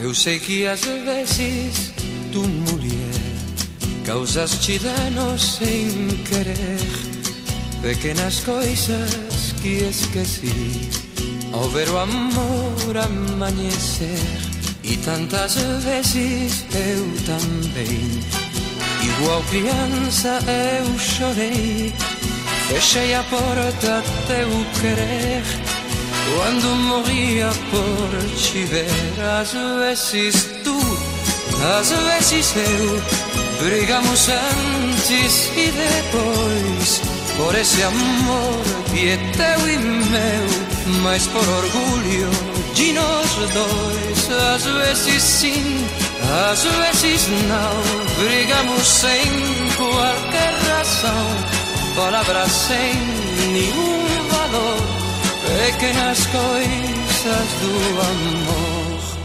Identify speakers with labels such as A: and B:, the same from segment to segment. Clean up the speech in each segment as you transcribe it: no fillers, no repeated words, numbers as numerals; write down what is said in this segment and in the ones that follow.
A: Eu sei que às vezes tu, mulher, causaste danos sem querer, pequenas coisas que esqueci ao ver o amor amanhecer. E tantas vezes eu também, igual criança eu chorei, fechei a porta até o querer, quando morria por te ver. Às vezes tu, às vezes eu, brigamos antes e depois, por esse amor que é teu e meu, mas por orgulho de nós dois. Às vezes sim, às vezes não, brigamos sem qualquer razão, palavras sem nenhum valor, pequenas coisas do amor.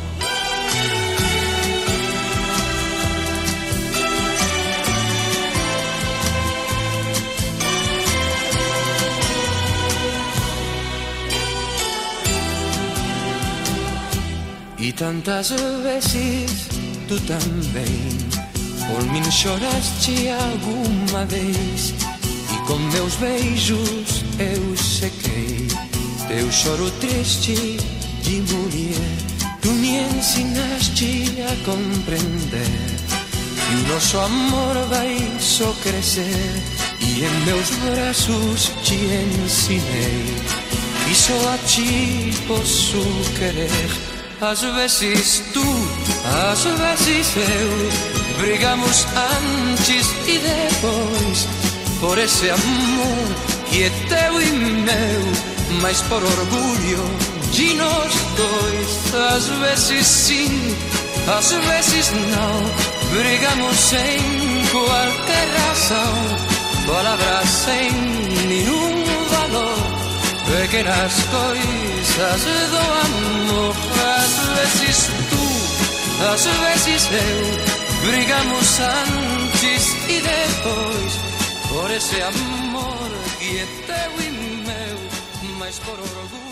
A: E tantas vezes tu também por mim choraste alguma vez, e com meus beijos eu sequei teu choro triste de mulher. Tu me ensinaste a compreender que o nosso amor vai só crescer, e em meus braços te ensinei que só a ti posso querer. Às vezes tu, às vezes eu, brigamos antes e depois, por esse amor que é teu e meu, mas por orgulho de nós dois. Às vezes sim, às vezes não, brigamos sem qualquer razão, palavras sem nenhum valor, pequenas coisas do amor. Às vezes tu, às vezes eu, brigamos antes e depois, por esse amor que é teu e meu, mas por orgulho